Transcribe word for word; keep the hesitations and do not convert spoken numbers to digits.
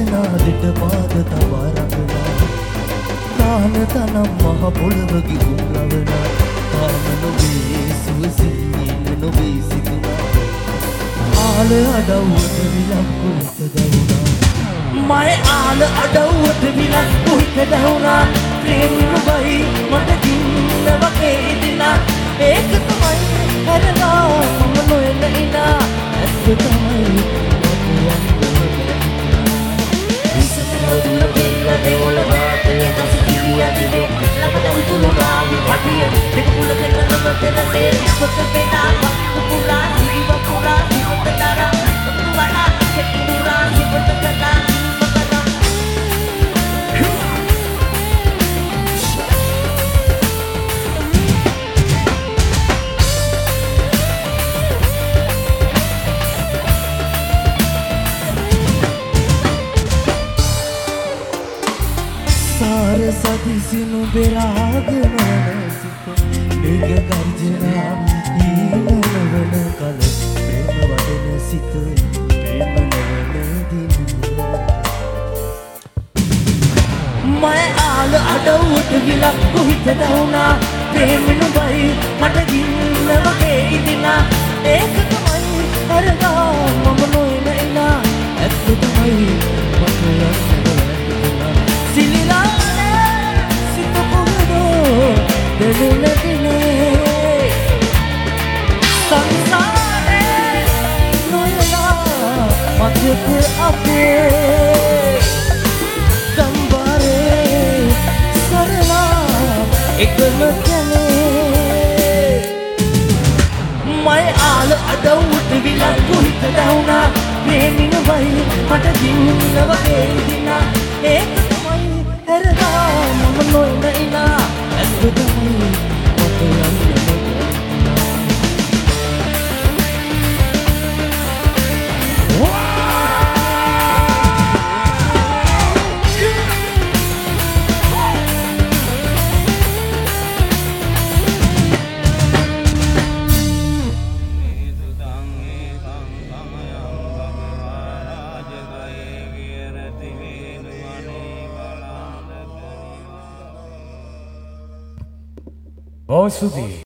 දෙනා දෙට පාද තබා රඟනා තාන තනම් මහ පොළව ගිගුම් ලවනා තාම නොවේ සුවසින් නොවේ සිතුනා ආල අඩව්වට විලක් කුහිත දැවුනා මය ආල අඩව්වට විලක් කුහිත දැවුනා ප්‍රේමනුබයි මට දින්න වගේ ඉදිනා ඒක තමයි හැරලා මම නොයන ඉනා ඇත්ත තමයි සදිසිනු බෙරාගෙන සිත මේක ගර්ජනා ඊළවන කල ප්‍රේම වදන සිත ප්‍රේම නවන දින මය ආල අඩව්වට විලක් කුහිත දැවුනා ප්‍රේමනුබයි මට දින්න වගේ ඉදිනා ඒක තමයි හරලා මම නොයන එනා ඇත්ත තමයි මට යන්න සිලිලා दिल दिले संसारे नोयला मधुक अपे गंबारे सरला एकल चले मैं आल अडवुट विला कुहित दाउना प्रेमिन वही मट दिन्न वगे दिना एक තමයි හැරලා මම නොයන ඉනා ඇත්ත තමයි මට යන්න Bosubi